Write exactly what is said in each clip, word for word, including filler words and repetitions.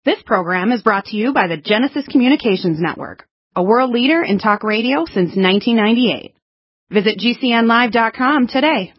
This program is brought to you by the Genesis Communications Network, a world leader in talk radio since nineteen ninety-eight. Visit G C N live dot com today.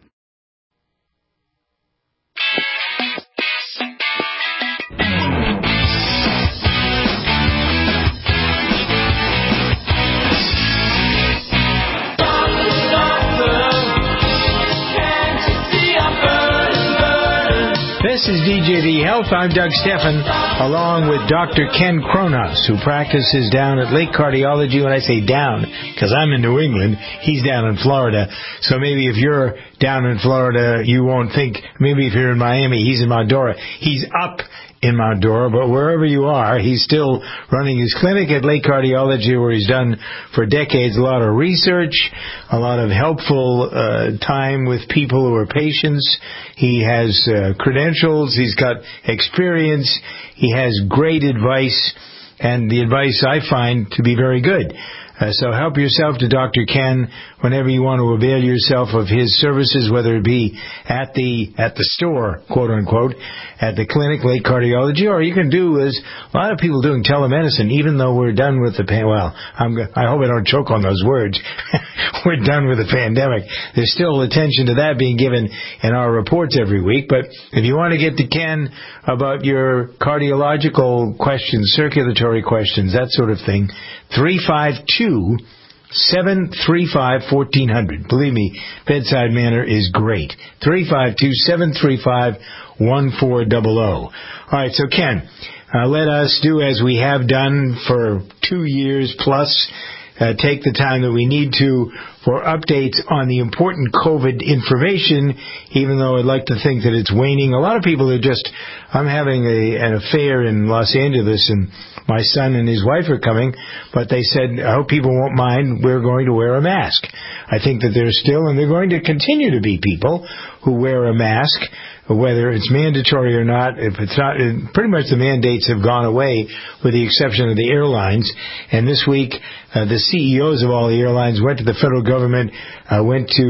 This is D J V Health. I'm Doug Steffen, along with Doctor Ken Kronos, who practices down at Lake Cardiology. When I say down, because I'm in New England, he's down in Florida. So maybe if you're down in Florida, you won't think, maybe if you're in Miami, he's in Mount Dora. He's up in Mount Dora, but wherever you are, he's still running his clinic at Lake Cardiology, where he's done for decades a lot of research, a lot of helpful uh, time with people who are patients. He has uh, credentials, he's got experience, he has great advice, and the advice I find to be very good. Uh, so help yourself to Doctor Ken whenever you want to avail yourself of his services, whether it be at the at the store, quote unquote, at the clinic, Lake Cardiology, or you can do as a lot of people doing telemedicine. Even though we're done with the pan, well, I'm I hope I don't choke on those words. We're done with the pandemic. There's still attention to that being given in our reports every week. But if you want to get to Ken about your cardiological questions, circulatory questions, that sort of thing, three five two, seven three five, one four zero zero. Believe me, bedside manner is great. three five two, seven three five, one four zero zero. All right, so Ken, uh, let us do as we have done for two years plus. Uh, take the time that we need to for updates on the important COVID information, even though I'd like to think that it's waning. A lot of people are just, I'm having a, an affair in Los Angeles, and my son and his wife are coming, but they said, I hope people won't mind, we're going to wear a mask. I think that there's still, and they're going to continue to be people who wear a mask, whether it's mandatory or not. If it's not, pretty much the mandates have gone away, with the exception of the airlines. And this week, uh, the C E Os of all the airlines went to the federal government, uh, went to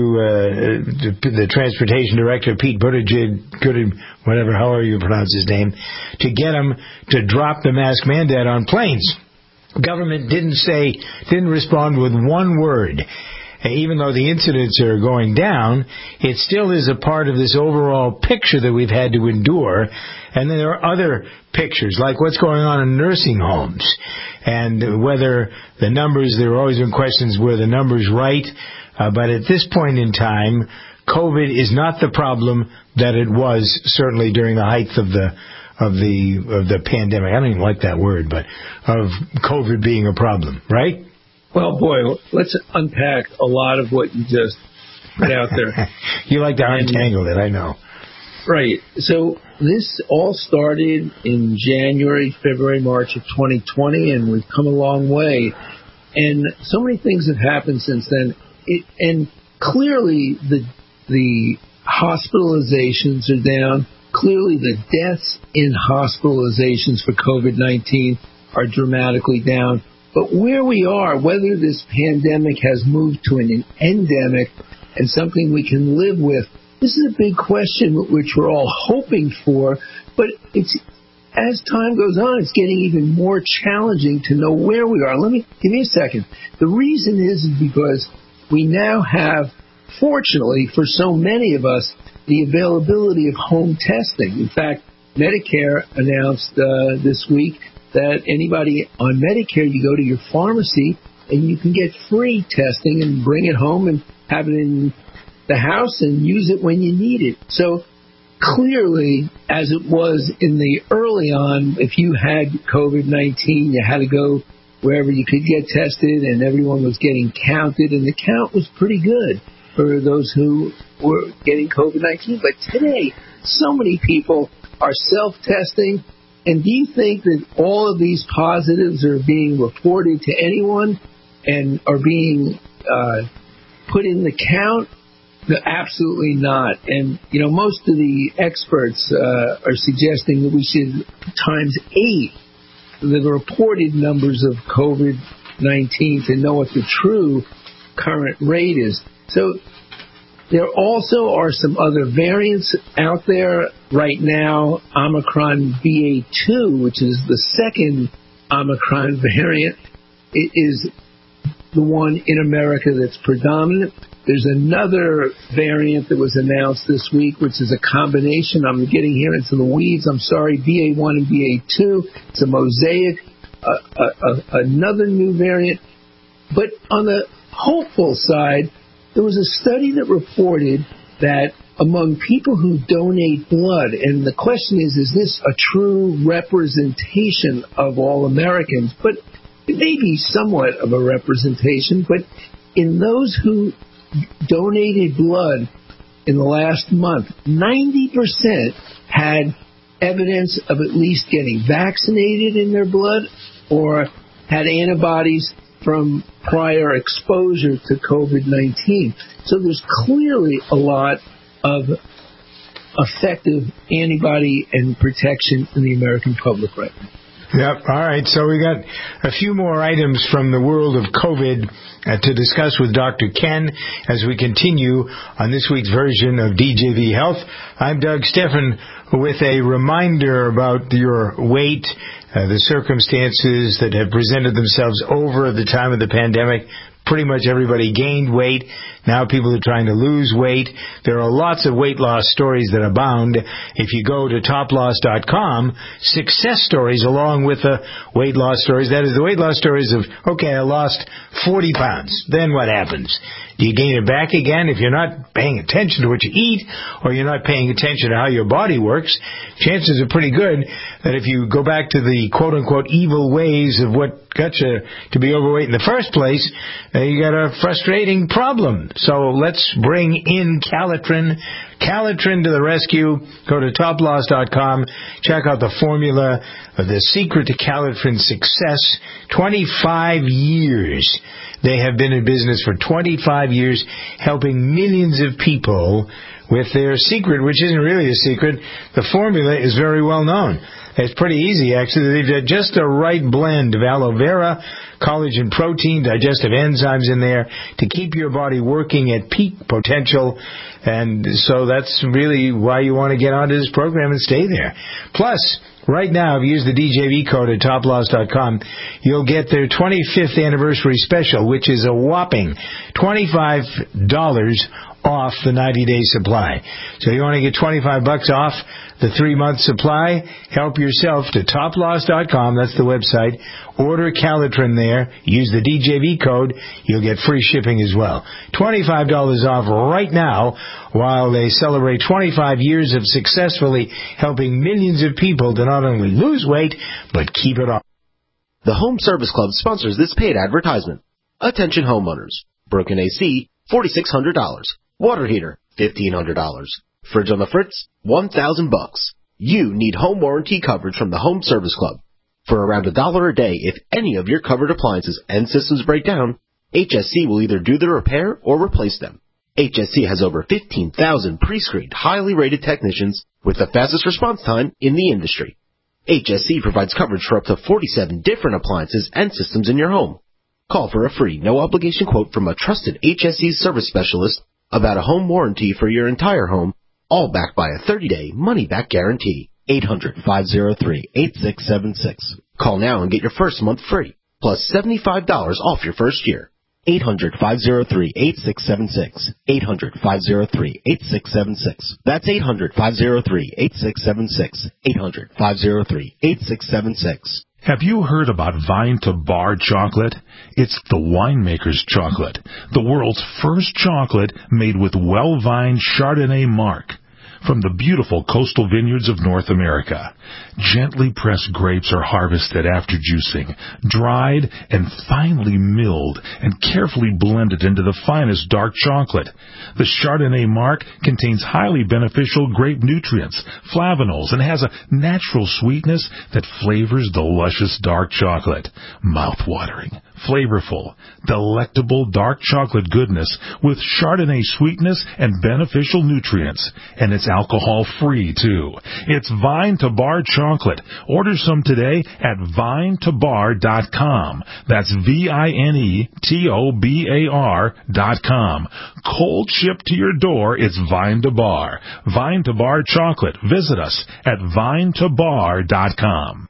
uh, the transportation director, Pete Buttigieg, whatever, however you pronounce his name, to get him to drop the mask mandate on planes. Government didn't say, didn't respond with one word. Even though the incidents are going down, it still is a part of this overall picture that we've had to endure. And then there are other pictures, like what's going on in nursing homes, and whether the numbers, there have always been questions, were the numbers right? Uh, but at this point in time, COVID is not the problem that it was certainly during the height of the of the of the pandemic. I don't even like that word, but of COVID being a problem, right? Well, boy, let's unpack a lot of what you just put out there. You like to untangle it, I know. Right. So this all started in January, February, March of twenty twenty, and we've come a long way. And so many things have happened since then. It, and clearly the the hospitalizations are down. Clearly the deaths in hospitalizations for COVID nineteen are dramatically down. But where we are, whether this pandemic has moved to an endemic and something we can live with, this is a big question which we're all hoping for. But it's as time goes on, it's getting even more challenging to know where we are. Let me give me a second. The reason is, is because we now have, fortunately for so many of us, the availability of home testing. In fact, Medicare announced uh, this week that anybody on Medicare, you go to your pharmacy and you can get free testing and bring it home and have it in the house and use it when you need it. So clearly, as it was in the early on, if you had COVID nineteen, you had to go wherever you could get tested, and everyone was getting counted, and the count was pretty good for those who were getting COVID nineteen. But today, so many people are self-testing. And do you think that all of these positives are being reported to anyone and are being uh, put in the count? No, absolutely not. And, you know, most of the experts uh, are suggesting that we should times eight the reported numbers of COVID nineteen to know what the true current rate is. So There also are some other variants out there right now. Omicron B A two, which is the second Omicron variant, it is the one in America that's predominant. There's another variant that was announced this week, which is a combination. I'm getting here into the weeds. I'm sorry, B A one and B A two. It's a mosaic, uh, uh, uh, another new variant. But on the hopeful side, there was a study that reported that among people who donate blood, and the question is, is this a true representation of all Americans? But it may be somewhat of a representation, but in those who donated blood in the last month, ninety percent had evidence of at least getting vaccinated in their blood or had antibodies from prior exposure to COVID nineteen. So there's clearly a lot of effective antibody and protection in the American public right now. Yep. All right. So we got a few more items from the world of COVID uh, to discuss with Doctor Ken as we continue on this week's version of D J V Health. I'm Doug Steffen with a reminder about your weight, uh, the circumstances that have presented themselves over the time of the pandemic. Pretty much everybody gained weight. Now people are trying to lose weight. There are lots of weight loss stories that abound. If you go to top loss dot com, success stories along with the weight loss stories. That is the weight loss stories of, okay, I lost forty pounds. Then what happens? Do you gain it back again? If you're not paying attention to what you eat or you're not paying attention to how your body works, chances are pretty good that if you go back to the quote-unquote evil ways of what got you to be overweight in the first place, uh, you got a frustrating problem. So let's bring in Calitrin. Calitrin to the rescue. Go to top loss dot com. Check out the formula, uh, the secret to Calitrin success. twenty-five years. They have been in business for twenty-five years, helping millions of people with their secret, which isn't really a secret. The formula is very well known. It's pretty easy, actually. They've got just the right blend of aloe vera, collagen protein, digestive enzymes in there to keep your body working at peak potential. And so that's really why you want to get onto this program and stay there. Plus, right now, if you use the D J V code at top loss dot com, you'll get their twenty-fifth anniversary special, which is a whopping twenty-five dollars off the ninety-day supply. So you want to get twenty-five bucks off the three-month supply? Help yourself to top loss dot com. That's the website. Order Calitrin there. Use the D J V code. You'll get free shipping as well. twenty-five dollars off right now while they celebrate twenty-five years of successfully helping millions of people to not only lose weight, but keep it off. The Home Service Club sponsors this paid advertisement. Attention homeowners. Broken A C, four thousand six hundred dollars. Water heater, fifteen hundred dollars. Fridge on the fritz, one thousand bucks. You need home warranty coverage from the Home Service Club. For around a dollar a day, if any of your covered appliances and systems break down, H S C will either do the repair or replace them. H S C has over fifteen thousand pre-screened, highly rated technicians with the fastest response time in the industry. H S C provides coverage for up to forty-seven different appliances and systems in your home. Call for a free, no-obligation quote from a trusted H S C service specialist about a home warranty for your entire home, all backed by a thirty-day money-back guarantee. eight hundred, five oh three, eight six seven six. Call now and get your first month free, plus seventy-five dollars off your first year. eight hundred, five oh three, eight six seven six. eight hundred, five oh three, eight six seven six. That's eight hundred, five oh three, eight six seven six. eight hundred, five oh three, eight six seven six. Have you heard about Vine to Bar chocolate? It's the winemaker's chocolate, the world's first chocolate made with well-vined Chardonnay marc from the beautiful coastal vineyards of North America. Gently pressed grapes are harvested after juicing, dried and finely milled and carefully blended into the finest dark chocolate. The Chardonnay marc contains highly beneficial grape nutrients, flavonols, and has a natural sweetness that flavors the luscious dark chocolate. Mouth-watering, flavorful, delectable dark chocolate goodness with Chardonnay sweetness and beneficial nutrients. And it's alcohol-free, too. It's Vine to Bar chocolate. Order some today at vine to bar dot com. That's V I N E T O B A R dot com. Cold shipped to your door, it's Vine to Bar. Vine to Bar chocolate. Visit us at vine to bar dot com.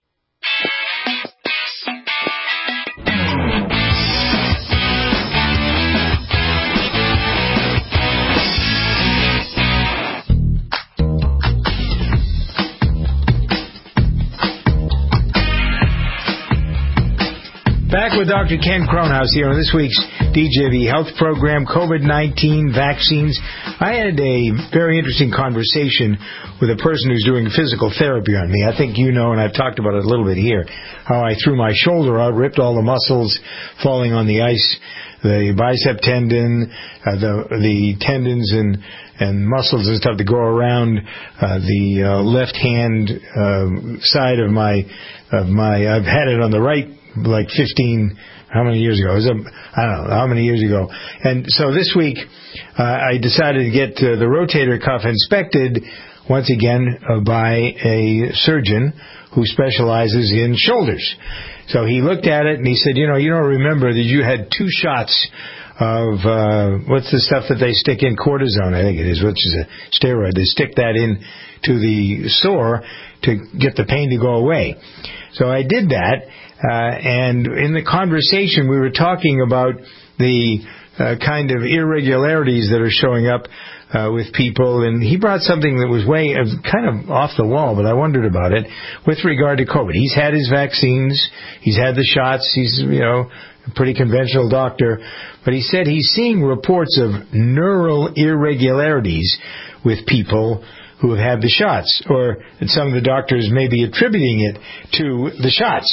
Back with Doctor Ken Kronhaus here on this week's D J V Health Program, COVID nineteen vaccines. I had a very interesting conversation with a person who's doing physical therapy on me. I think you know, and I've talked about it a little bit here, how I threw my shoulder out, ripped all the muscles falling on the ice, the bicep tendon, uh, the the tendons and and muscles and stuff to go around uh, the uh, left hand uh, side of my of my. I've had it on the right. Like fifteen, how many years ago? It was a, I don't know, how many years ago. And so this week, uh, I decided to get uh, the rotator cuff inspected once again uh, by a surgeon who specializes in shoulders. So he looked at it and he said, you know, you don't remember that you had two shots of, uh, what's the stuff that they stick in? Cortisone, I think it is, which is a steroid. They stick that in to the sore to get the pain to go away. So I did that. Uh, and in the conversation, we were talking about the uh, kind of irregularities that are showing up uh, with people. And he brought something that was way uh, kind of off the wall, but I wondered about it with regard to COVID. He's had his vaccines. He's had the shots. He's, you know, a pretty conventional doctor. But he said he's seeing reports of neural irregularities with people who have had the shots, or some of the doctors may be attributing it to the shots.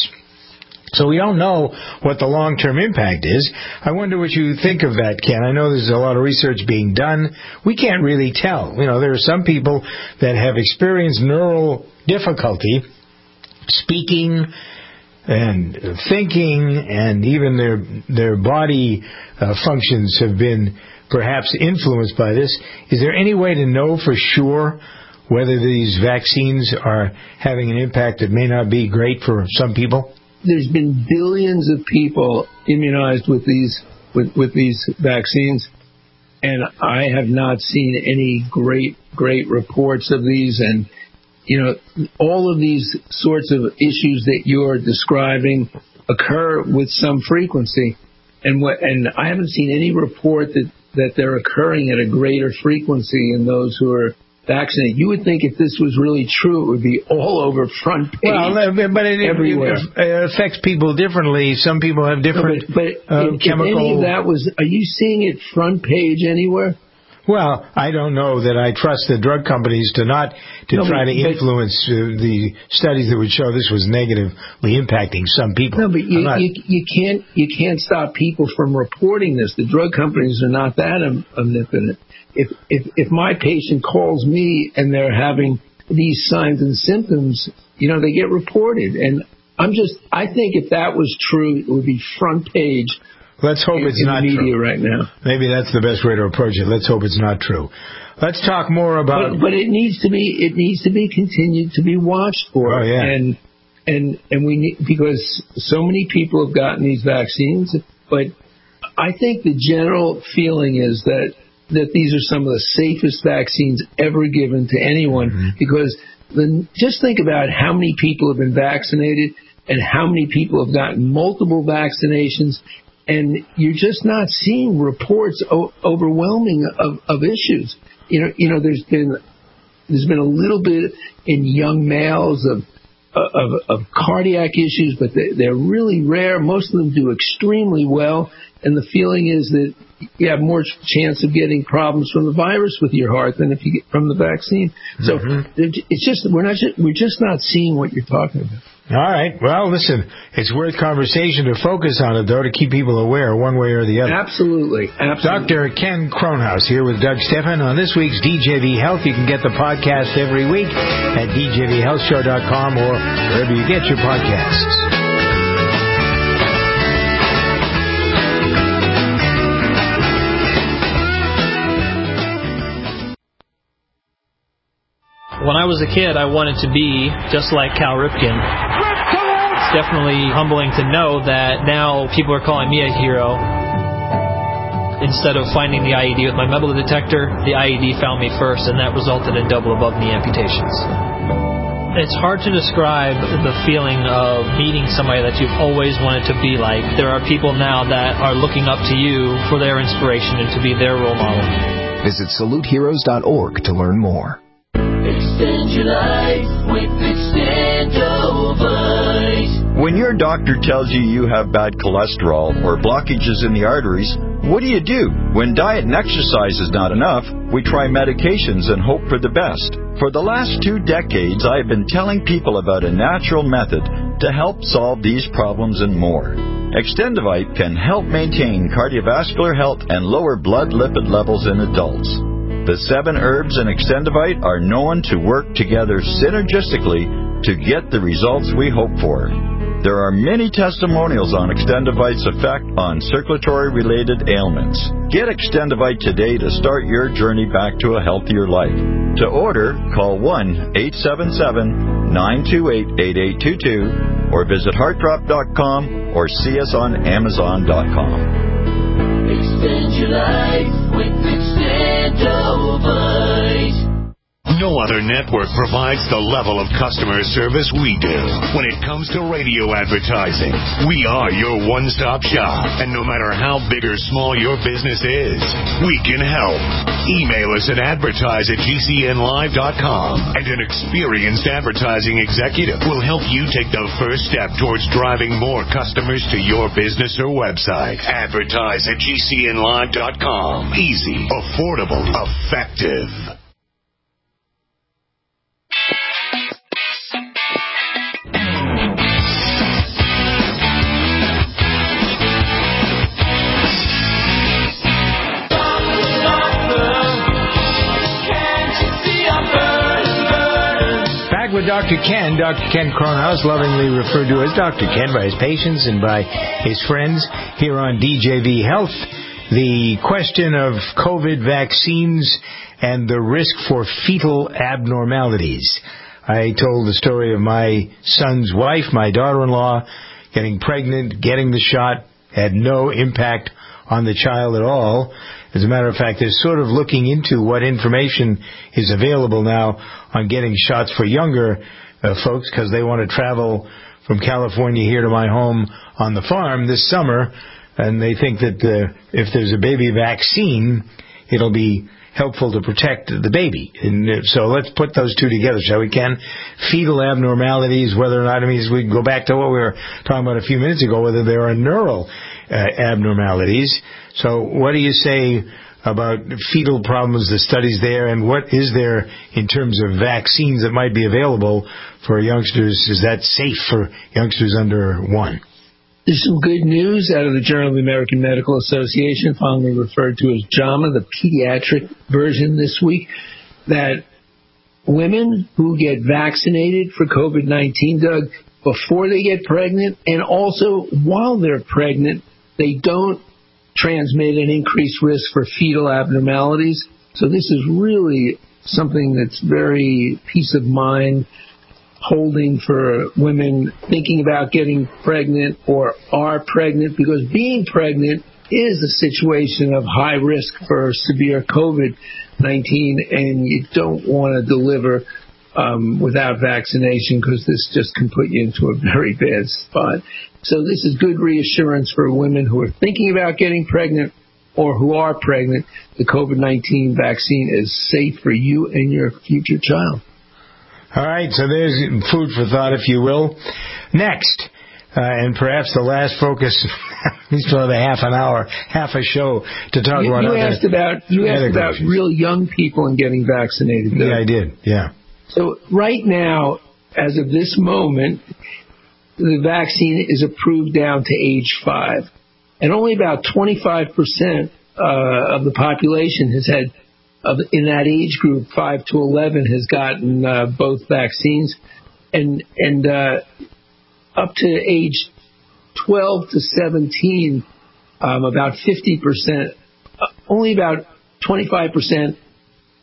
So we don't know what the long-term impact is. I wonder what you think of that, Ken. I know there's a lot of research being done. We can't really tell. You know, there are some people that have experienced neural difficulty speaking and thinking, and even their their body uh, functions have been perhaps influenced by this. Is there any way to know for sure whether these vaccines are having an impact that may not be great for some people? There's been billions of people immunized with these with, with these vaccines, and I have not seen any great great reports of these. And you know, all of these sorts of issues that you're describing occur with some frequency, and what and I haven't seen any report that that they're occurring at a greater frequency in those who are vaccinated. You would think if this was really true, it would be all over front page. Well, but it, everywhere. It, it affects people differently. Some people have different no, but, but uh, if, chemical. If any of that was, are you seeing it front page anywhere? Well, I don't know that I trust the drug companies to not to no, try but, to influence uh, the studies that would show this was negatively impacting some people. No, but you, not, you you can't you can't stop people from reporting this. The drug companies are not that omnipotent. If if if my patient calls me and they're having these signs and symptoms, you know, they get reported. And I'm just, I think if that was true, it would be front page. Let's hope it's not true right now. Maybe that's the best way to approach it. Let's hope it's not true. Let's talk more about. But, but it needs to be. It needs to be continued to be watched for. Oh yeah. And and and we need, because so many people have gotten these vaccines. But I think the general feeling is that that these are some of the safest vaccines ever given to anyone. Mm-hmm. Because then just think about how many people have been vaccinated and how many people have gotten multiple vaccinations. And you're just not seeing reports o- overwhelming of, of issues. You know, you know, there's been there's been a little bit in young males of of, of cardiac issues, but they, they're really rare. Most of them do extremely well, and the feeling is that you have more chance of getting problems from the virus with your heart than if you get from the vaccine. So mm-hmm. it's just we're not just, we're just not seeing what you're talking about. All right. Well, listen, it's worth conversation to focus on it, though, to keep people aware one way or the other. Absolutely. Absolutely. Doctor Ken Kronhaus here with Doug Stephan on this week's D J V Health. You can get the podcast every week at d j v health show dot com or wherever you get your podcasts. When I was a kid, I wanted to be just like Cal Ripken. It's definitely humbling to know that now people are calling me a hero. Instead of finding the I E D with my metal detector, the I E D found me first, and that resulted in double above knee amputations. It's hard to describe the feeling of meeting somebody that you've always wanted to be like. There are people now that are looking up to you for their inspiration and to be their role model. Visit salute heroes dot org to learn more. Extend your life with Extendovite. When your doctor tells you you have bad cholesterol or blockages in the arteries, what do you do? When diet and exercise is not enough, we try medications and hope for the best. For the last two decades, I have been telling people about a natural method to help solve these problems and more. Extendovite can help maintain cardiovascular health and lower blood lipid levels in adults. The seven herbs in Extendovite are known to work together synergistically to get the results we hope for. There are many testimonials on Extendovite's effect on circulatory-related ailments. Get Extendovite today to start your journey back to a healthier life. To order, call one eight seven seven, nine two eight, eight eight two two or visit heart drop dot com or see us on amazon dot com. Extend your life with Extendovite. No other network provides the level of customer service we do. When it comes to radio advertising, we are your one-stop shop. And no matter how big or small your business is, we can help. Email us at advertise at G C N live dot com, and an experienced advertising executive will help you take the first step towards driving more customers to your business or website. Advertise at G C N live dot com. Easy, affordable, effective. With Doctor Ken, Doctor Ken Kronos, lovingly referred to as Doctor Ken by his patients and by his friends here on D J V Health. The question of COVID vaccines and the risk for fetal abnormalities. I told the story of my son's wife, my daughter-in-law, getting pregnant, getting the shot, had no impact on the child at all. As a matter of fact, they're sort of looking into what information is available now on getting shots for younger uh, folks, because they want to travel from California here to my home on the farm this summer, and they think that uh, if there's a baby vaccine, it'll be helpful to protect the baby. And so let's put those two together, shall we, Ken? Fetal abnormalities, whether or not, I mean, we can go back to what we were talking about a few minutes ago, whether there are neural uh, abnormalities. So what do you say about fetal problems, the studies there, and what is there in terms of vaccines that might be available for youngsters? Is that safe for youngsters under one? There's some good news out of the Journal of the American Medical Association, commonly referred to as JAMA, the pediatric version this week, that women who get vaccinated for COVID nineteen, Doug, before they get pregnant and also while they're pregnant, they don't transmit an increased risk for fetal abnormalities. So this is really something that's very peace of mind holding for women thinking about getting pregnant or are pregnant, because being pregnant is a situation of high risk for severe COVID nineteen, and you don't want to deliver um, without vaccination, because this just can put you into a very bad spot. So this is good reassurance for women who are thinking about getting pregnant or who are pregnant. The COVID nineteen vaccine is safe for you and your future child. All right, so there's food for thought, if you will. Next, uh, and perhaps the last focus, we still have a half an hour, half a show to talk you, about. You asked about you asked about issues. real young people and getting vaccinated. Though. Yeah, I did. Yeah. So right now, as of this moment, the vaccine is approved down to age five, and only about twenty-five percent uh, of the population has had. Of, in that age group, five to eleven, has gotten uh, both vaccines, and and uh, up to age twelve to seventeen, um, about fifty percent, uh, only about twenty-five percent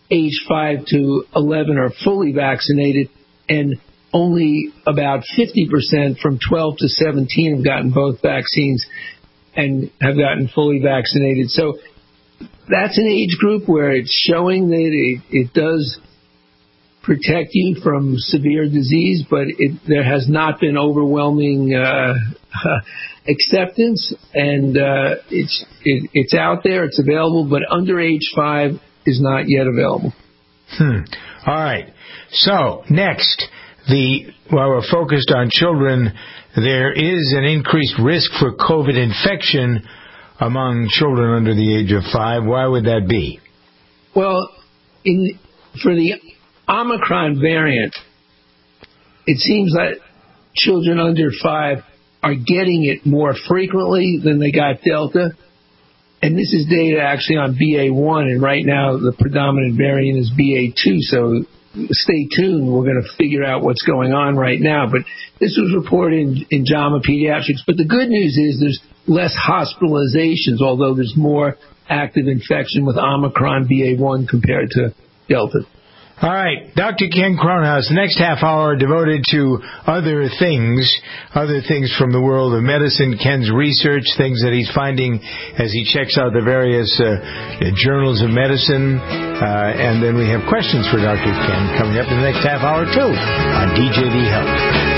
age five to eleven are fully vaccinated, and only about fifty percent from twelve to seventeen have gotten both vaccines and have gotten fully vaccinated. So that's an age group where it's showing that it, it does protect you from severe disease, but it, there has not been overwhelming uh, acceptance, and uh, it's it, it's out there, it's available, but under age five is not yet available. Hmm. All right. So next, the while we're focused on children, there is an increased risk for COVID infection among children under the age of five. Why would that be? Well, in for the Omicron variant, it seems that children under five are getting it more frequently than they got Delta. And this is data actually on B A one, and right now the predominant variant is B A two, so stay tuned. We're going to figure out what's going on right now. But this was reported in, in JAMA Pediatrics. But the good news is there's less hospitalizations, although there's more active infection with Omicron B A one compared to Delta. All right, Doctor Ken Cronhaus, the next half hour devoted to other things, other things from the world of medicine, Ken's research, things that he's finding as he checks out the various uh, journals of medicine, uh, and then we have questions for Doctor Ken coming up in the next half hour, too, on D J V Health.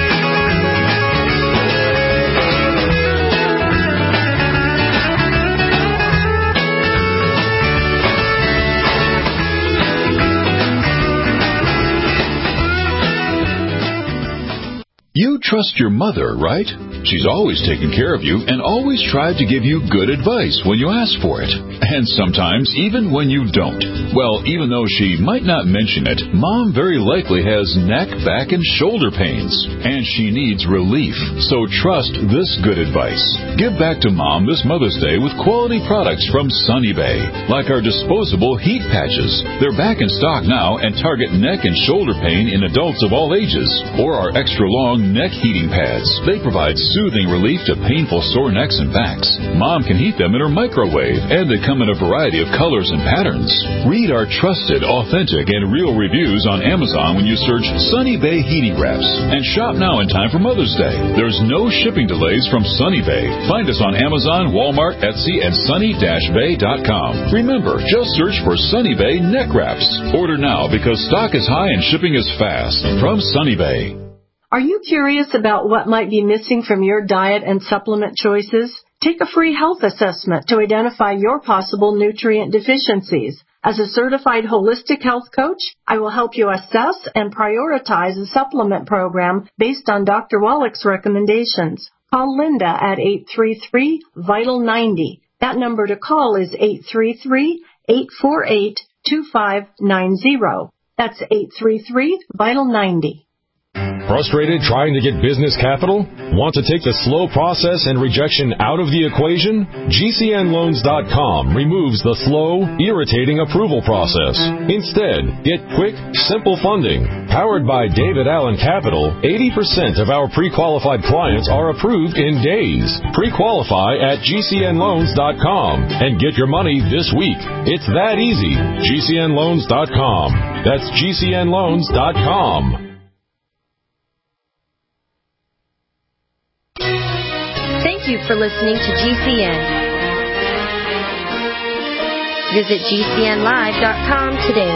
You trust your mother, right? She's always taken care of you and always tried to give you good advice when you ask for it. And sometimes even when you don't. Well, even though she might not mention it, Mom very likely has neck, back, and shoulder pains. And she needs relief. So trust this good advice. Give back to Mom this Mother's Day with quality products from Sunny Bay. Like our disposable heat patches. They're back in stock now and target neck and shoulder pain in adults of all ages. Or our extra long neck heating pads. They provide soothing relief to painful sore necks and backs. Mom can heat them in her microwave, and they come in a variety of colors and patterns. Read our trusted, authentic, and real reviews on Amazon when you search Sunny Bay Heating Wraps. And shop now in time for Mother's Day. There's no shipping delays from Sunny Bay. Find us on Amazon, Walmart, Etsy, and sunny dash bay dot com. Remember, just search for Sunny Bay Neck Wraps. Order now because stock is high and shipping is fast. From Sunny Bay. Are you curious about what might be missing from your diet and supplement choices? Take a free health assessment to identify your possible nutrient deficiencies. As a certified holistic health coach, I will help you assess and prioritize a supplement program based on Doctor Wallach's recommendations. Call Linda at eight three three, vital ninety. That number to call is eight three three, eight four eight, two five nine zero. That's eight three three, vital ninety. Frustrated trying to get business capital? Want to take the slow process and rejection out of the equation? G C N loans dot com removes the slow, irritating approval process. Instead, get quick, simple funding. Powered by David Allen Capital, eighty percent of our pre-qualified clients are approved in days. Pre-qualify at G C N loans dot com and get your money this week. It's that easy. G C N loans dot com. That's G C N loans dot com. Thank you for listening to G C N. Visit G C N live dot com today.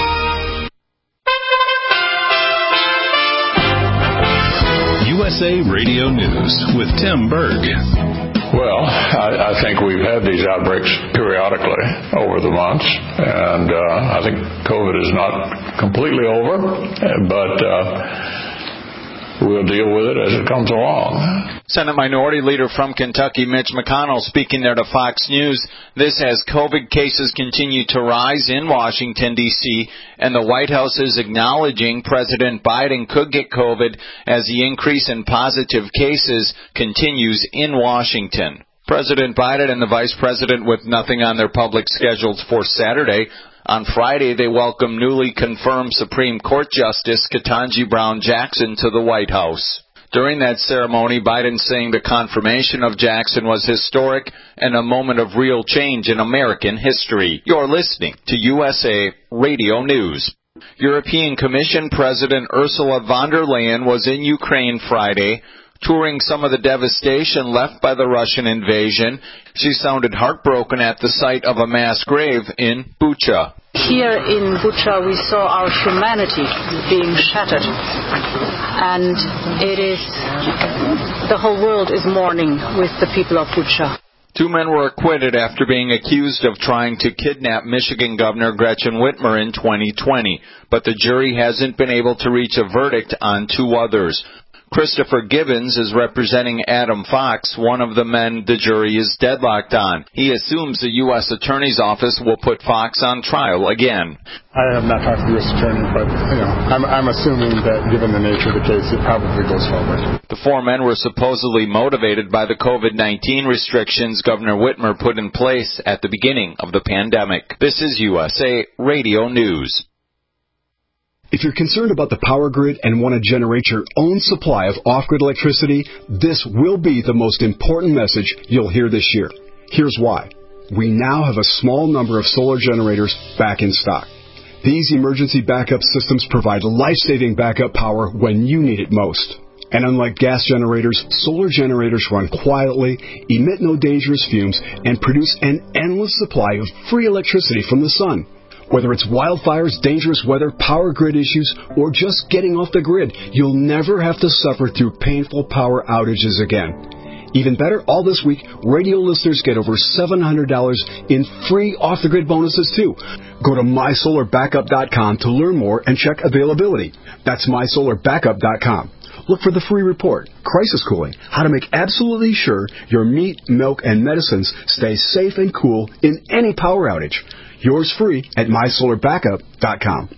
U S A Radio News with Tim Berg. Well, I, I think we've had these outbreaks periodically over the months, and uh, I think COVID is not completely over, but uh, we'll deal with it as it comes along. Senate Minority Leader from Kentucky, Mitch McConnell, speaking there to Fox News. This as COVID cases continue to rise in Washington, D C, and the White House is acknowledging President Biden could get COVID as the increase in positive cases continues in Washington. President Biden and the Vice President with nothing on their public schedules for Saturday. On Friday, they welcomed newly confirmed Supreme Court Justice Ketanji Brown Jackson to the White House. During that ceremony, Biden saying the confirmation of Jackson was historic and a moment of real change in American history. You're listening to U S A Radio News. European Commission President Ursula von der Leyen was in Ukraine Friday, touring some of the devastation left by the Russian invasion. She sounded heartbroken at the sight of a mass grave in Bucha. Here in Bucha we saw our humanity being shattered, and it is, the whole world is mourning with the people of Bucha. Two men were acquitted after being accused of trying to kidnap Michigan Governor Gretchen Whitmer in twenty twenty, but the jury hasn't been able to reach a verdict on two others. Christopher Gibbons is representing Adam Fox, one of the men the jury is deadlocked on. He assumes the U S Attorney's Office will put Fox on trial again. I have not talked to the U S Attorney, but you know, I'm, I'm assuming that given the nature of the case, it probably goes forward. The four men were supposedly motivated by the COVID nineteen restrictions Governor Whitmer put in place at the beginning of the pandemic. This is U S A Radio News. If you're concerned about the power grid and want to generate your own supply of off-grid electricity, this will be the most important message you'll hear this year. Here's why. We now have a small number of solar generators back in stock. These emergency backup systems provide life-saving backup power when you need it most. And unlike gas generators, solar generators run quietly, emit no dangerous fumes, and produce an endless supply of free electricity from the sun. Whether it's wildfires, dangerous weather, power grid issues, or just getting off the grid, you'll never have to suffer through painful power outages again. Even better, all this week, radio listeners get over seven hundred dollars in free off-the-grid bonuses, too. Go to my solar backup dot com to learn more and check availability. That's my solar backup dot com. Look for the free report, Crisis Cooling, how to make absolutely sure your meat, milk, and medicines stay safe and cool in any power outage. Yours free at my solar backup dot com.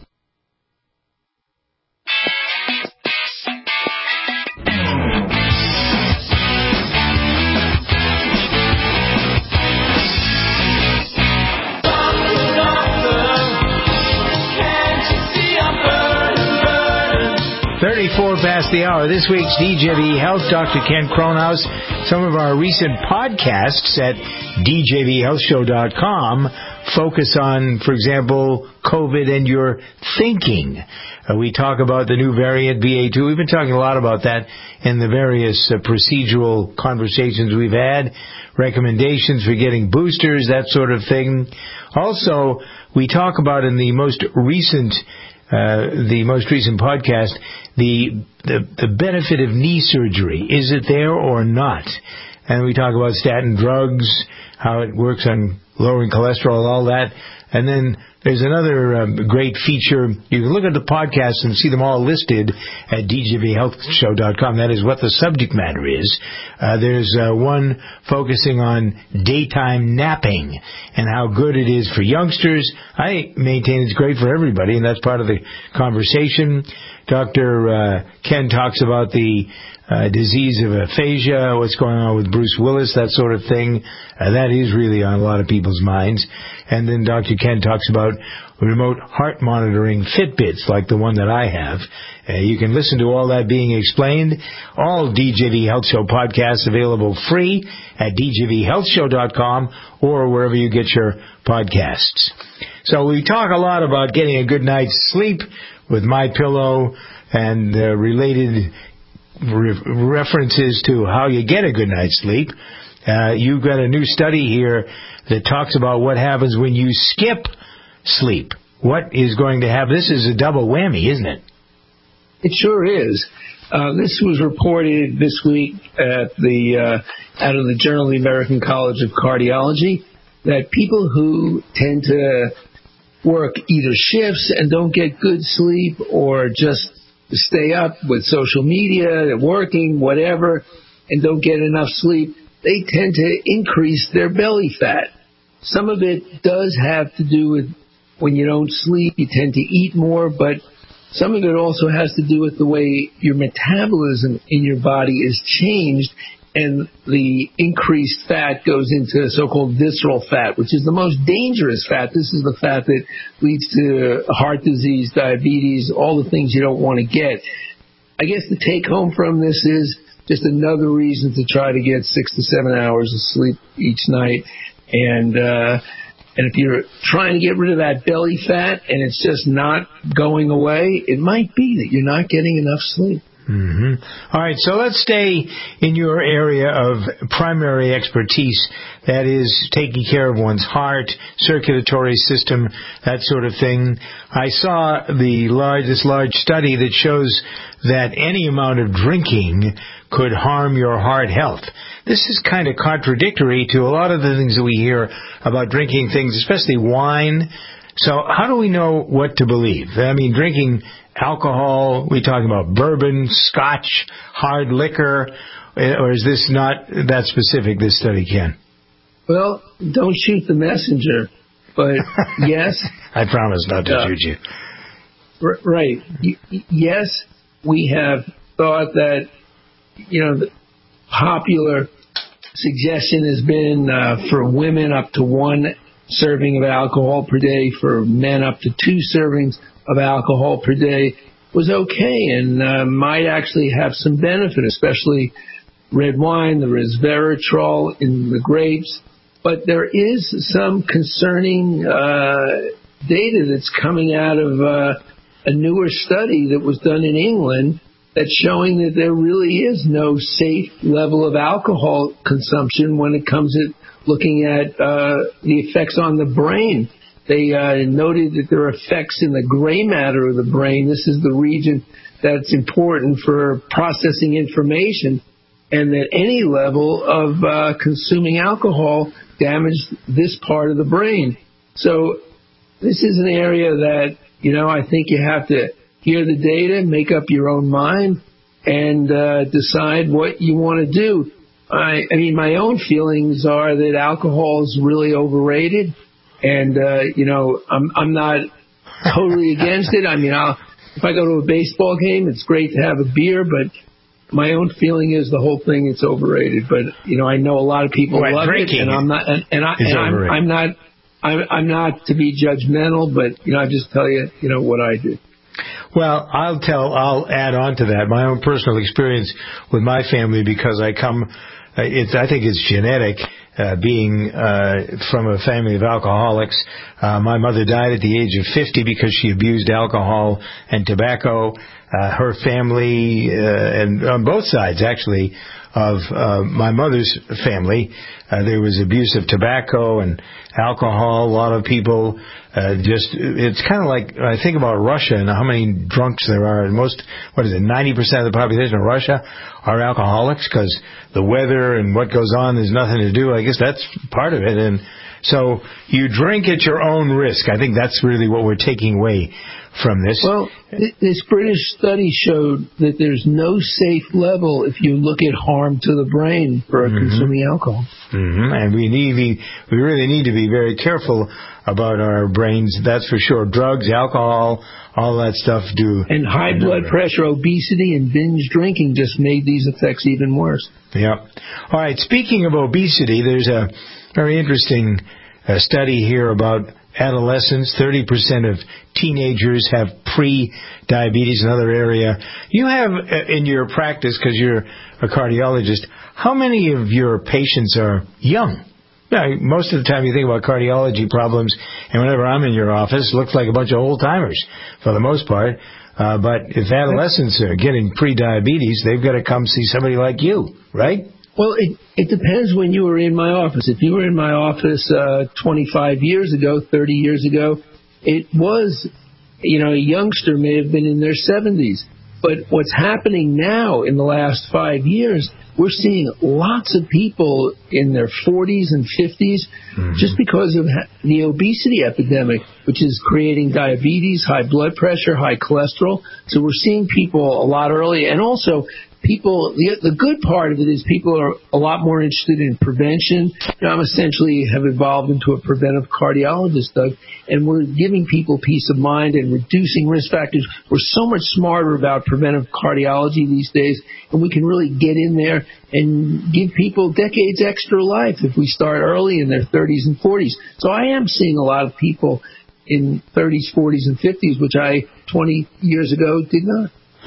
thirty-four past the hour. This week's D J V Health, Doctor Ken Kronhaus. Some of our recent podcasts at D J V health show dot com focus on, for example, COVID and your thinking. Uh, we talk about the new variant, B A two. We've been talking a lot about that in the various uh, procedural conversations we've had, recommendations for getting boosters, that sort of thing. Also, we talk about in the most recent Uh, the most recent podcast, the, the the benefit of knee surgery. Is it there or not? And we talk about statin drugs, how it works on lowering cholesterol, all that. And then there's another um, great feature. You can look at the podcast and see them all listed at D J V health show dot com. That is what the subject matter is. Uh, there's uh, one focusing on daytime napping and how good it is for youngsters. I maintain it's great for everybody, and that's part of the conversation. Doctor Uh, Ken talks about the uh, disease of aphasia, what's going on with Bruce Willis, that sort of thing. Uh, that is really on a lot of people's minds. And then Doctor Ken talks about remote heart monitoring Fitbits, like the one that I have. Uh, you can listen to all that being explained. All D J V Health Show podcasts available free at D J V health show dot com or wherever you get your podcasts. So we talk a lot about getting a good night's sleep with MyPillow and uh, related re- references to how you get a good night's sleep. Uh, you've got a new study here that talks about what happens when you skip sleep. What is going to happen? This is a double whammy, isn't it? It sure is. Uh, this was reported this week at the uh, out of the Journal of the American College of Cardiology that people who tend to work either shifts and don't get good sleep or just stay up with social media, working, whatever, and don't get enough sleep, they tend to increase their belly fat. Some of it does have to do with when you don't sleep, you tend to eat more, but some of it also has to do with the way your metabolism in your body is changed, and the increased fat goes into so-called visceral fat, which is the most dangerous fat. This is the fat that leads to heart disease, diabetes, all the things you don't want to get. I guess the take home from this is just another reason to try to get six to seven hours of sleep each night. And, uh, and if you're trying to get rid of that belly fat and it's just not going away, it might be that you're not getting enough sleep. Mm-hmm. All right, so let's stay in your area of primary expertise, that is taking care of one's heart, circulatory system, that sort of thing. I saw the large, this large study that shows that any amount of drinking could harm your heart health. This is kind of contradictory to a lot of the things that we hear about drinking things, especially wine. So how do we know what to believe? I mean, drinking alcohol, we talking about bourbon, scotch, hard liquor, or is this not that specific, this study, Ken? Well, don't shoot the messenger, but yes. I promise not to uh, shoot you. R- right. Y- yes, we have thought that, you know, the popular suggestion has been uh, for women up to one serving of alcohol per day, for men up to two servings of alcohol per day was okay and uh, might actually have some benefit, especially red wine, the resveratrol in the grapes. But there is some concerning uh, data that's coming out of uh, a newer study that was done in England that's showing that there really is no safe level of alcohol consumption when it comes to looking at uh, the effects on the brain. They uh, noted that there are effects in the gray matter of the brain. This is the region that's important for processing information, and that any level of uh, consuming alcohol damaged this part of the brain. So this is an area that, you know, I think you have to hear the data, make up your own mind, and uh, decide what you want to do. I, I mean, my own feelings are that alcohol is really overrated. And, uh, you know, I'm, I'm not totally against it. I mean, I'll, if I go to a baseball game, it's great to have a beer, but my own feeling is the whole thing is overrated. But, you know, I know a lot of people well, love it, and I'm not, and, and, I, and I'm, I'm not, I'm, I'm not to be judgmental, but, you know, I just tell you, you know, what I do. Well, I'll tell, I'll add on to that. My own personal experience with my family, because I come, it's, I think it's genetic. Uh, being uh, from a family of alcoholics. Uh, my mother died at the age of fifty because she abused alcohol and tobacco. Uh, her family, uh, and on both sides, actually, of uh, my mother's family, uh, there was abuse of tobacco and alcohol. A lot of people uh, just, it's kind of like, I think about Russia and how many drunks there are. And most, what is it, ninety percent of the population of Russia are alcoholics because the weather and what goes on, there's nothing to do. I guess that's part of it. And so you drink at your own risk. I think that's really what we're taking away from this. Well, this British study showed that there's no safe level if you look at harm to the brain for mm-hmm. consuming alcohol. Mm-hmm. And we need we really need to be very careful about our brains. That's for sure. Drugs, alcohol, all that stuff do. And high blood pressure, obesity, and binge drinking just made these effects even worse. Yeah. All right. Speaking of obesity, there's a very interesting uh, study here about adolescents. thirty percent of teenagers have pre-diabetes, another area. You have uh, in your practice, because you're a cardiologist, how many of your patients are young? Now, most of the time you think about cardiology problems, and whenever I'm in your office, it looks like a bunch of old-timers for the most part. Uh, but if adolescents are getting pre-diabetes, they've got to come see somebody like you, right? Well, it, it depends when you were in my office. If you were in my office uh, twenty-five years ago, thirty years ago, it was, you know, a youngster may have been in their seventies. But what's happening now in the last five years, we're seeing lots of people in their forties and fifties mm-hmm. just because of the obesity epidemic, which is creating diabetes, high blood pressure, high cholesterol. So we're seeing people a lot earlier. And also, people, the, the good part of it is people are a lot more interested in prevention. You know, I'm essentially have evolved into a preventive cardiologist, Doug, and we're giving people peace of mind and reducing risk factors. We're so much smarter about preventive cardiology these days, and we can really get in there and give people decades extra life if we start early in their thirties and forties. So I am seeing a lot of people in thirties, forties, and fifties, which I, twenty years ago, did not.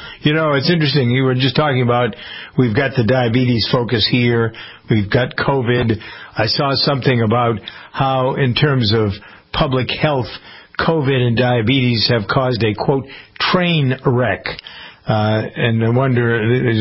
You know, it's interesting. You were just talking about we've got the diabetes focus here. We've got COVID. I saw something about how, in terms of public health, COVID and diabetes have caused a, quote, train wreck. Uh, and I wonder,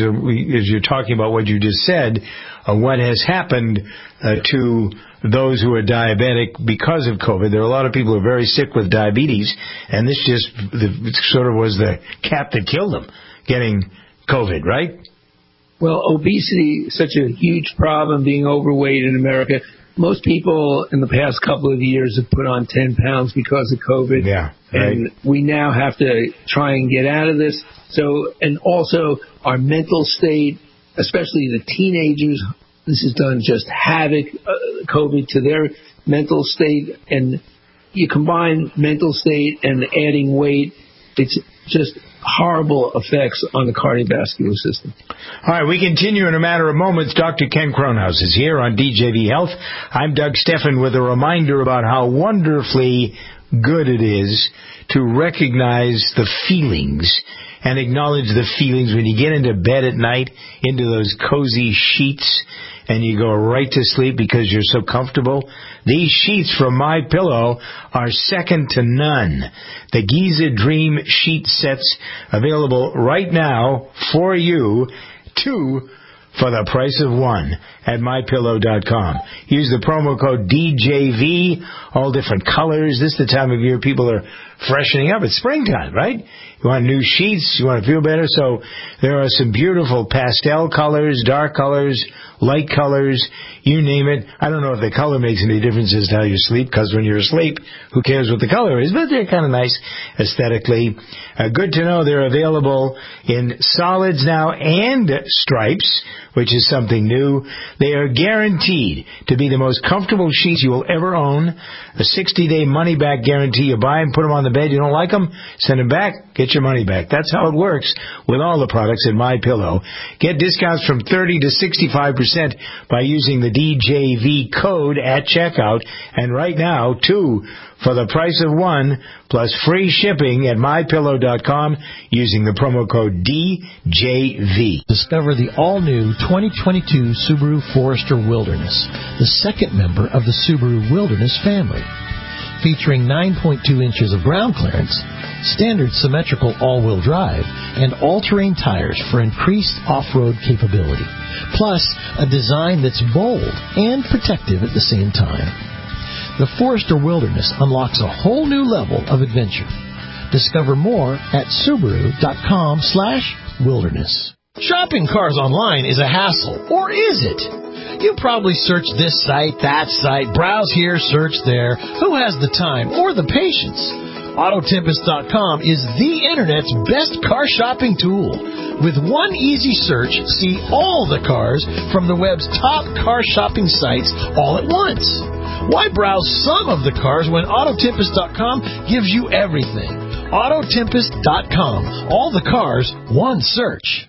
as you're talking about what you just said, uh, what has happened uh, to those who are diabetic because of COVID. There are a lot of people who are very sick with diabetes, and this just the, sort of was the cat that killed them, getting COVID, right? Well, obesity is such a huge problem, being overweight in America. Most people in the past couple of years have put on ten pounds because of COVID. Yeah. Right. And we now have to try and get out of this. So, and also our mental state, especially the teenagers, this has done just havoc, uh, COVID, to their mental state. And you combine mental state and adding weight, it's just horrible effects on the cardiovascular system. All right, we continue in a matter of moments. Doctor Ken Kronhaus is here on D J V Health. I'm Doug Steffen with a reminder about how wonderfully good it is to recognize the feelings and acknowledge the feelings when you get into bed at night, into those cozy sheets, and you go right to sleep because you're so comfortable. These sheets from MyPillow are second to none. The Giza Dream sheet sets available right now for you, two for the price of one at my pillow dot com. Use the promo code D J V, all different colors. This is the time of year people are freshening up. It's springtime, right? You want new sheets, you want to feel better, so there are some beautiful pastel colors, dark colors, light colors, you name it. I don't know if the color makes any difference as to how you sleep, because when you're asleep, who cares what the color is, but they're kind of nice aesthetically. Uh, good to know they're available in solids now and stripes, which is something new. They are guaranteed to be the most comfortable sheets you will ever own. A sixty-day money-back guarantee. You buy them, put them on the bed, you don't like them, send them back, get your money back. That's how it works with all the products at MyPillow. Get discounts from thirty to sixty-five percent by using the D J V code at checkout. And right now, two for the price of one, plus free shipping at my pillow dot com using the promo code D J V. Discover the all-new twenty twenty-two Subaru Forester Wilderness, the second member of the Subaru Wilderness family. Featuring nine point two inches of ground clearance, standard symmetrical all-wheel drive, and all-terrain tires for increased off-road capability. Plus, a design that's bold and protective at the same time. The Forester Wilderness unlocks a whole new level of adventure. Discover more at Subaru dot com slash wilderness. Shopping cars online is a hassle, or is it? You probably search this site, that site, browse here, search there. Who has the time or the patience? Auto Tempest dot com is the Internet's best car shopping tool. With one easy search, see all the cars from the web's top car shopping sites all at once. Why browse some of the cars when Auto Tempest dot com gives you everything? Auto Tempest dot com. All the cars, one search.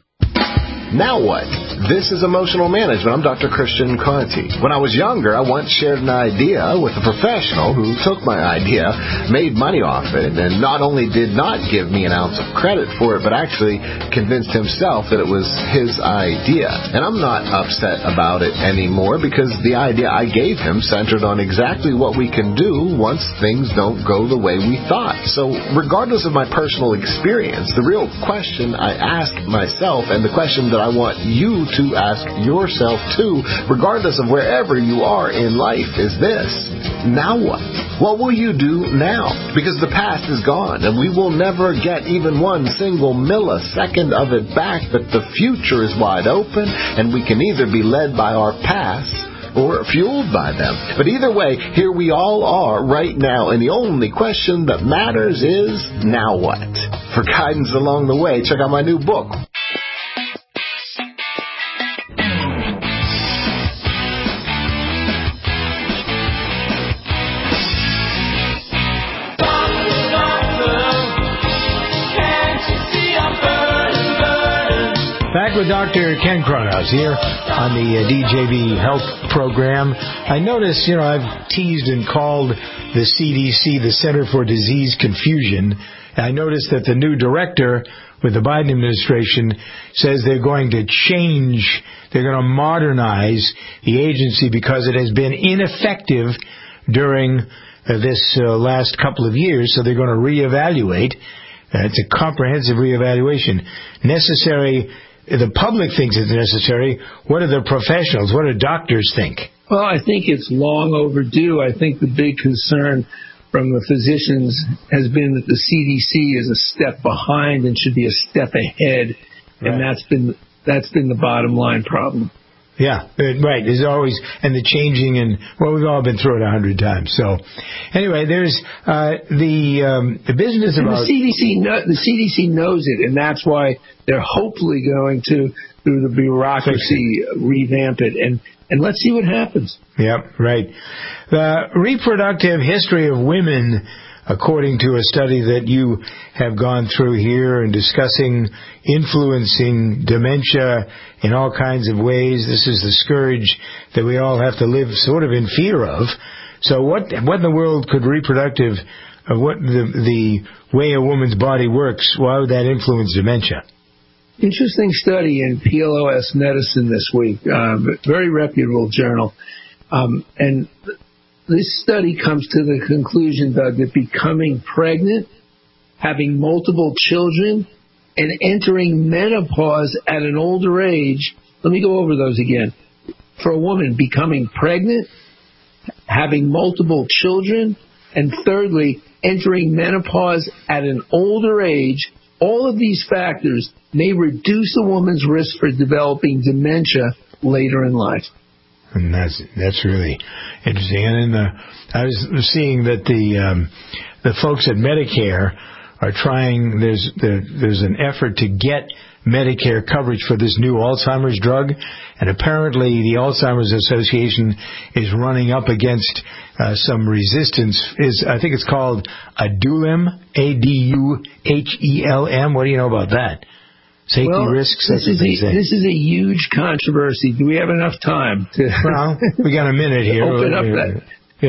Now what? This is Emotional Management. I'm Doctor Christian Conti. When I was younger, I once shared an idea with a professional who took my idea, made money off it, and not only did not give me an ounce of credit for it, but actually convinced himself that it was his idea. And I'm not upset about it anymore because the idea I gave him centered on exactly what we can do once things don't go the way we thought. So regardless of my personal experience, the real question I ask myself, and the question that I want you to ask yourself too, regardless of wherever you are in life, is this: now what? What will you do now? Because the past is gone, and we will never get even one single millisecond of it back, but the future is wide open, and we can either be led by our past or fueled by them. But either way, here we all are right now, and the only question that matters is, now what? For guidance along the way, check out my new book. Back with Doctor Ken Kronhaus here on the uh, D J V Health Program. I notice, you know, I've teased and called the C D C, the Center for Disease Confusion, I noticed that the new director with the Biden administration says they're going to change, they're going to modernize the agency because it has been ineffective during uh, this uh, last couple of years, so they're going to reevaluate. Uh, it's a comprehensive reevaluation. Necessary, the public thinks it's necessary. What do the professionals, what do doctors think? Well, I think it's long overdue. I think the big concern from the physicians has been that the C D C is a step behind and should be a step ahead, right. and that's been that's been the bottom line problem. Yeah, right. There's always, and the changing, and well, we've all been through it a hundred times. So, anyway, there's uh, the um, the business and about the C D C. Know, the C D C knows it, and that's why they're hopefully going to, through the bureaucracy, revamp it. And and let's see what happens. Yep, right. The reproductive history of women, according to a study that you have gone through here and discussing influencing dementia in all kinds of ways. This is the scourge that we all have to live sort of in fear of. So what what in the world could reproductive, uh, what the, the way a woman's body works, why would that influence dementia? Interesting study in P L O S Medicine this week, um, very reputable journal. Um, and th- this study comes to the conclusion, Doug, that becoming pregnant, having multiple children, and entering menopause at an older age, let me go over those again. For a woman, becoming pregnant, having multiple children, and thirdly, entering menopause at an older age, all of these factors may reduce a woman's risk for developing dementia later in life. And that's that's really interesting. And in the, I was seeing that the um, the folks at Medicare are trying. There's there, there's an effort to get Medicare coverage for this new Alzheimer's drug, and apparently the Alzheimer's Association is running up against uh, some resistance. Is I think it's called Aduhelm, A D U H E L M. What do you know about that? Safety well, risks. This is, a, this is a huge controversy. Do we have enough time to? Well, we got a minute here. Open up that.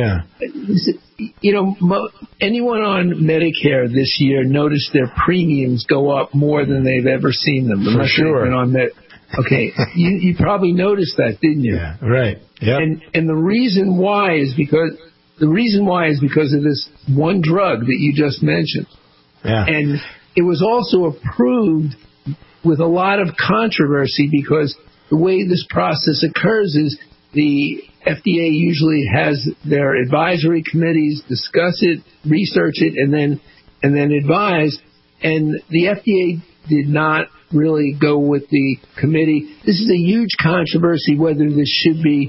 Yeah. You know, mo- anyone on Medicare this year noticed their premiums go up more than they've ever seen them. For sure. Been on Med- okay, you, you probably noticed that, didn't you? Yeah. Right. Yeah. And and the reason why is because the reason why is because of this one drug that you just mentioned. Yeah. And it was also approved with a lot of controversy because the way this process occurs is the F D A usually has their advisory committees discuss it, research it, and then and then advise. And the F D A did not really go with the committee. This is a huge controversy whether this should be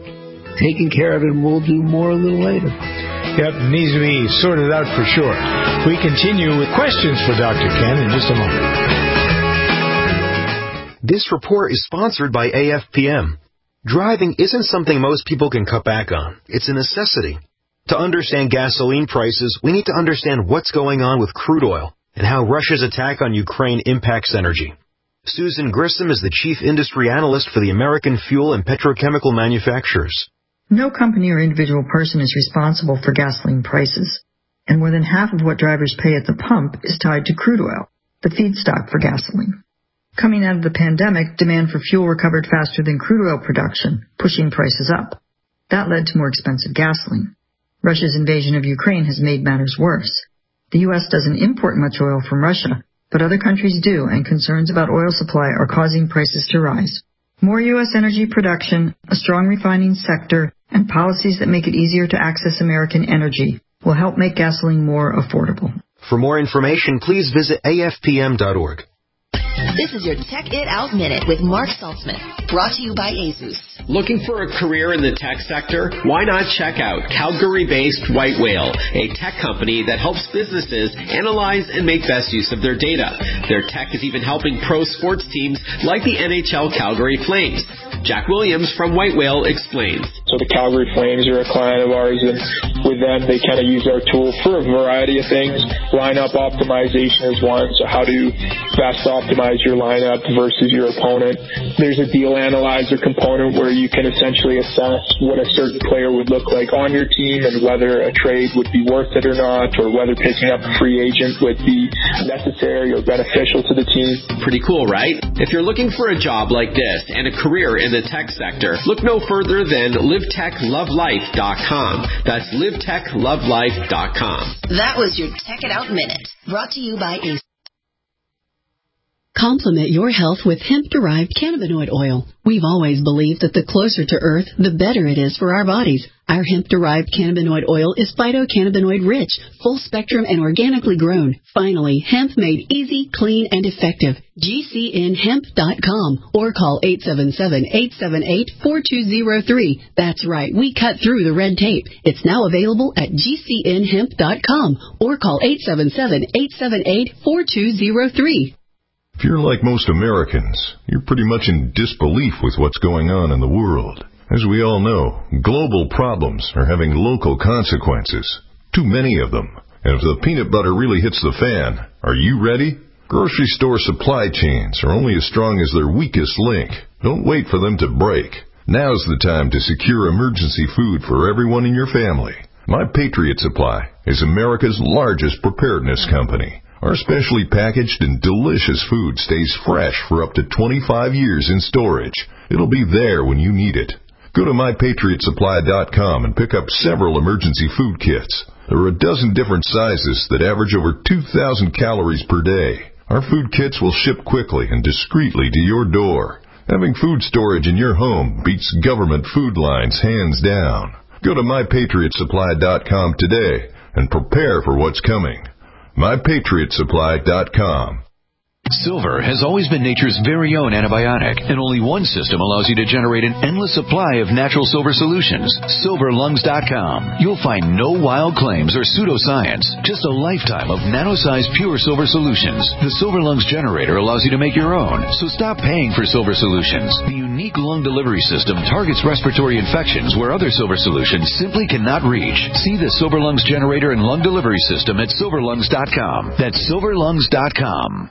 taken care of, and we'll do more a little later. Yep, it needs to be sorted out for sure. We continue with questions for Doctor Ken in just a moment. This report is sponsored by A F P M. Driving isn't something most people can cut back on. It's a necessity. To understand gasoline prices, we need to understand what's going on with crude oil and how Russia's attack on Ukraine impacts energy. Susan Grissom is the chief industry analyst for the American Fuel and Petrochemical Manufacturers. No company or individual person is responsible for gasoline prices, and more than half of what drivers pay at the pump is tied to crude oil, the feedstock for gasoline. Coming out of the pandemic, demand for fuel recovered faster than crude oil production, pushing prices up. That led to more expensive gasoline. Russia's invasion of Ukraine has made matters worse. The U S doesn't import much oil from Russia, but other countries do, and concerns about oil supply are causing prices to rise. More U S energy production, a strong refining sector, and policies that make it easier to access American energy will help make gasoline more affordable. For more information, please visit A F P M dot org. This is your Tech It Out Minute with Mark Saltzman, brought to you by ASUS. Looking for a career in the tech sector? Why not check out Calgary-based White Whale, a tech company that helps businesses analyze and make best use of their data. Their tech is even helping pro sports teams like the N H L Calgary Flames. Jack Williams from White Whale explains. So the Calgary Flames are a client of ours, and with them, they kind of use our tool for a variety of things. Lineup optimization is one, so how to best optimize your lineup versus your opponent. There's a deal analyzer component where you can essentially assess what a certain player would look like on your team and whether a trade would be worth it or not, or whether picking up a free agent would be necessary or beneficial to the team. Pretty cool, right? If you're looking for a job like this and a career in the tech sector, look no further than live tech love life dot com. That's live tech love life dot com. That was your Tech It Out Minute, brought to you by A C E. Complement your health with hemp-derived cannabinoid oil. We've always believed that the closer to Earth, the better it is for our bodies. Our hemp-derived cannabinoid oil is phytocannabinoid rich, full spectrum, and organically grown. Finally, hemp made easy, clean, and effective. G C N hemp dot com or call eight seven seven, eight seven eight, four two zero three. That's right, we cut through the red tape. It's now available at G C N hemp dot com or call eight seven seven, eight seven eight, four two zero three. If you're like most Americans, you're pretty much in disbelief with what's going on in the world. As we all know, global problems are having local consequences. Too many of them. And if the peanut butter really hits the fan, are you ready? Grocery store supply chains are only as strong as their weakest link. Don't wait for them to break. Now's the time to secure emergency food for everyone in your family. My Patriot Supply is America's largest preparedness company. Our specially packaged and delicious food stays fresh for up to twenty-five years in storage. It'll be there when you need it. Go to my patriot supply dot com and pick up several emergency food kits. There are a dozen different sizes that average over two thousand calories per day. Our food kits will ship quickly and discreetly to your door. Having food storage in your home beats government food lines hands down. Go to my patriot supply dot com today and prepare for what's coming. my patriot supply dot com. Silver has always been nature's very own antibiotic, and only one system allows you to generate an endless supply of natural silver solutions. silver lungs dot com. You'll find no wild claims or pseudoscience, just a lifetime of nano-sized pure silver solutions. The Silver Lungs generator allows you to make your own, so stop paying for silver solutions. The unique lung delivery system targets respiratory infections where other silver solutions simply cannot reach. See the Silver Lungs generator and lung delivery system at silver lungs dot com. That's silver lungs dot com.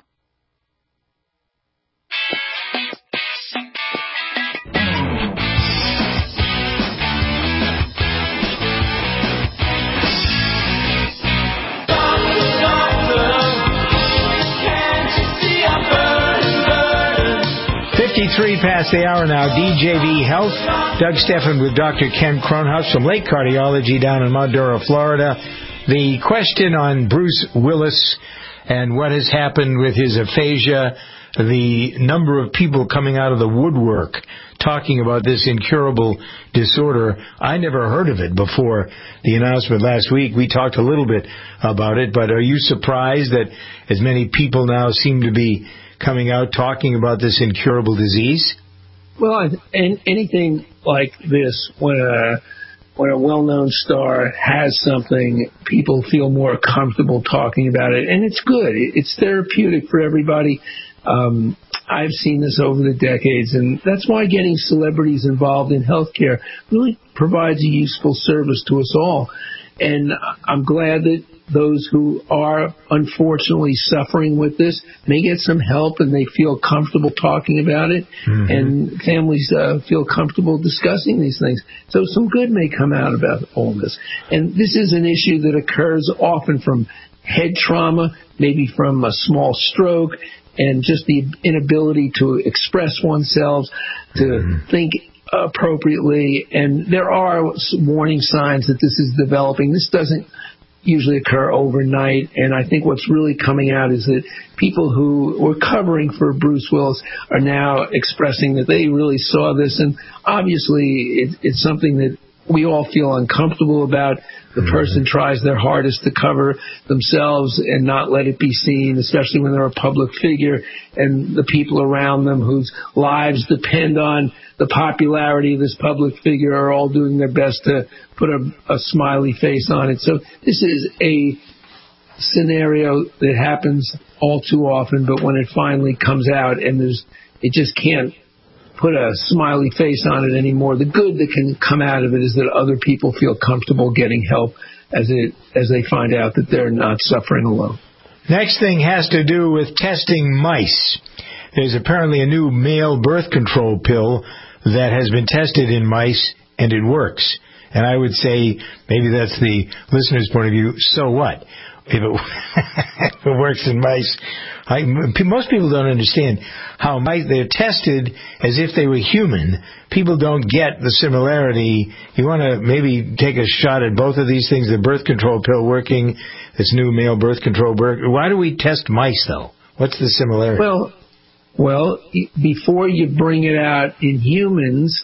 fifty-three past the hour now. D J V Health. Doug Steffen with Doctor Ken Kronhaus from Lake Cardiology down in Mount Florida. The question on Bruce Willis and what has happened with his aphasia, the number of people coming out of the woodwork talking about this incurable disorder. I never heard of it before the announcement last week. We talked a little bit about it, but are you surprised that as many people now seem to be coming out talking about this incurable disease? Well, and anything like this, when a when a well-known star has something, people feel more comfortable talking about it, and it's good. It's therapeutic for everybody. Um, I've seen this over the decades, and that's why getting celebrities involved in healthcare really provides a useful service to us all. And I'm glad that those who are unfortunately suffering with this may get some help and they feel comfortable talking about it, mm-hmm. and families uh, feel comfortable discussing these things. So some good may come out about all this. And this is an issue that occurs often from head trauma, maybe from a small stroke, and just the inability to express oneself, to mm-hmm. think appropriately. And there are warning signs that this is developing. This doesn't usually occur overnight, and I think what's really coming out is that people who were covering for Bruce Willis are now expressing that they really saw this, and obviously it, it's something that we all feel uncomfortable about. The person tries their hardest to cover themselves and not let it be seen, especially when they're a public figure, and the people around them whose lives depend on the popularity of this public figure are all doing their best to put a, a smiley face on it. So this is a scenario that happens all too often, but when it finally comes out and there's, it just can't put a smiley face on it anymore. The good that can come out of it is that other people feel comfortable getting help as it as they find out that they're not suffering alone. Next thing has to do with testing mice. There's apparently a new male birth control pill that has been tested in mice, and it works. And I would say, maybe that's the listener's point of view, so what? If it, if it works in mice, I, most people don't understand how mice, they're tested as if they were human. People don't get the similarity. You want to maybe take a shot at both of these things, the birth control pill working, this new male birth control. Why do we test mice, though? What's the similarity? Well, well, before you bring it out in humans,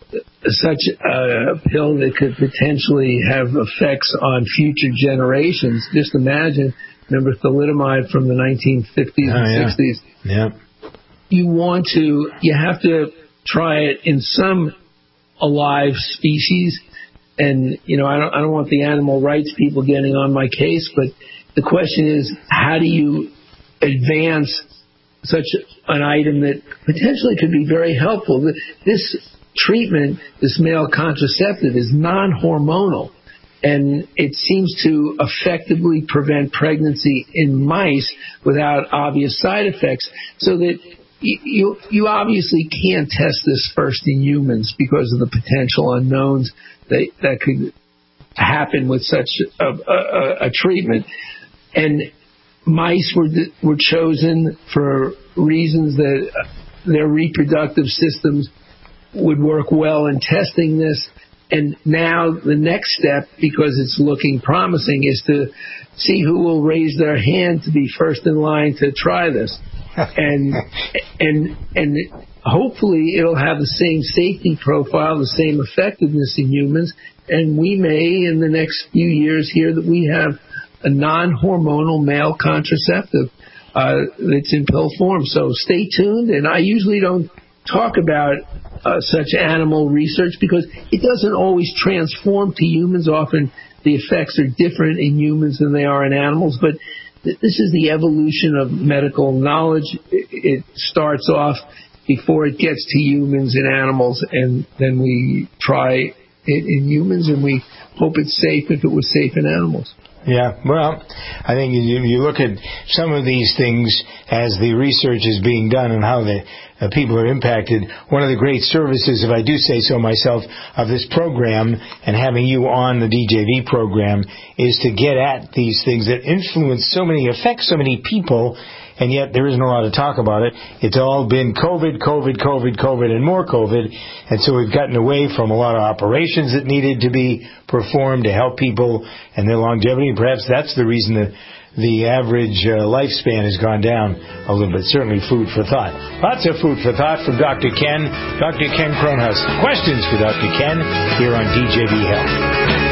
such a pill that could potentially have effects on future generations. Just imagine, remember thalidomide from the nineteen fifties oh, and yeah. sixties? Yeah. You want to, you have to try it in some alive species. And, you know, I don't, I don't want the animal rights people getting on my case, but the question is, how do you advance such an item that potentially could be very helpful? This treatment, this male contraceptive, is non-hormonal, and it seems to effectively prevent pregnancy in mice without obvious side effects, so that you you obviously can't test this first in humans because of the potential unknowns that, that could happen with such a, a, a treatment. And mice were were chosen for reasons that their reproductive systems would work well in testing this. And now the next step, because it's looking promising, is to see who will raise their hand to be first in line to try this. and and and hopefully it'll have the same safety profile, the same effectiveness in humans, and we may in the next few years hear that we have a non-hormonal male contraceptive uh, that's in pill form. So stay tuned, and I usually don't talk about uh, such animal research because it doesn't always transform to humans. Often the effects are different in humans than they are in animals, but th- this is the evolution of medical knowledge. It, it starts off before it gets to humans and animals, and then we try it in humans, and we hope it's safe if it was safe in animals. Yeah, well, I think you, you look at some of these things as the research is being done and how the uh, people are impacted. One of the great services, if I do say so myself, of this program and having you on the D J V program is to get at these things that influence so many, affect so many people, and yet there isn't a lot of talk about it. It's all been COVID, COVID, COVID, COVID, and more COVID. And so we've gotten away from a lot of operations that needed to be performed to help people and their longevity. And perhaps that's the reason that the average uh, lifespan has gone down a little bit. Certainly food for thought. Lots of food for thought from Doctor Ken. Doctor Ken Kronhaus. Questions for Doctor Ken here on D J V Health.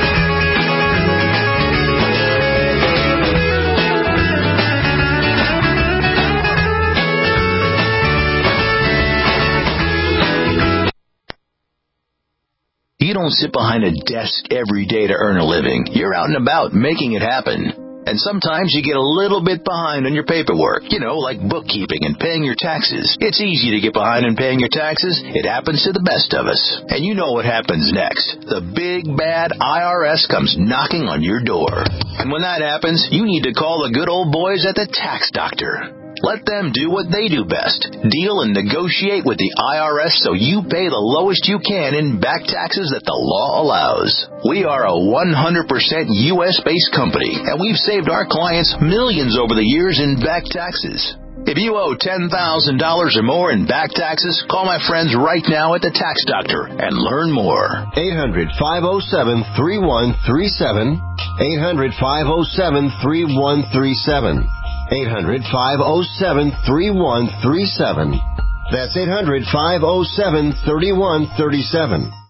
You don't sit behind a desk every day to earn a living. You're out and about making it happen. And sometimes you get a little bit behind on your paperwork, you know, like bookkeeping and paying your taxes. It's easy to get behind in paying your taxes. It happens to the best of us. And you know what happens next. The big, bad I R S comes knocking on your door. And when that happens, you need to call the good old boys at the Tax Doctor. Let them do what they do best. Deal and negotiate with the I R S so you pay the lowest you can in back taxes that the law allows. We are a one hundred percent U S-based company, and we've saved our clients millions over the years in back taxes. If you owe ten thousand dollars or more in back taxes, call my friends right now at the Tax Doctor and learn more. eight hundred, five oh seven, three one three seven. eight hundred, five oh seven, three one three seven. eight hundred, five oh seven, three one three seven. That's eight hundred, five oh seven, three one three seven.